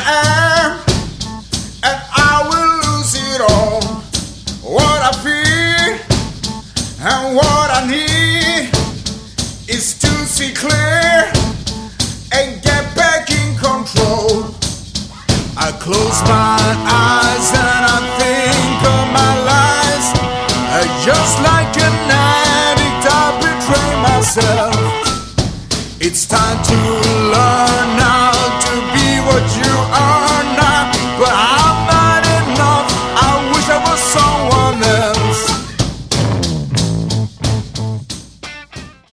am, and I will lose it all. What I feel and what I need is to see clear and get back in control. I close my eyes and I think of my lies. Just like an addict, I betray myself. It's time to learn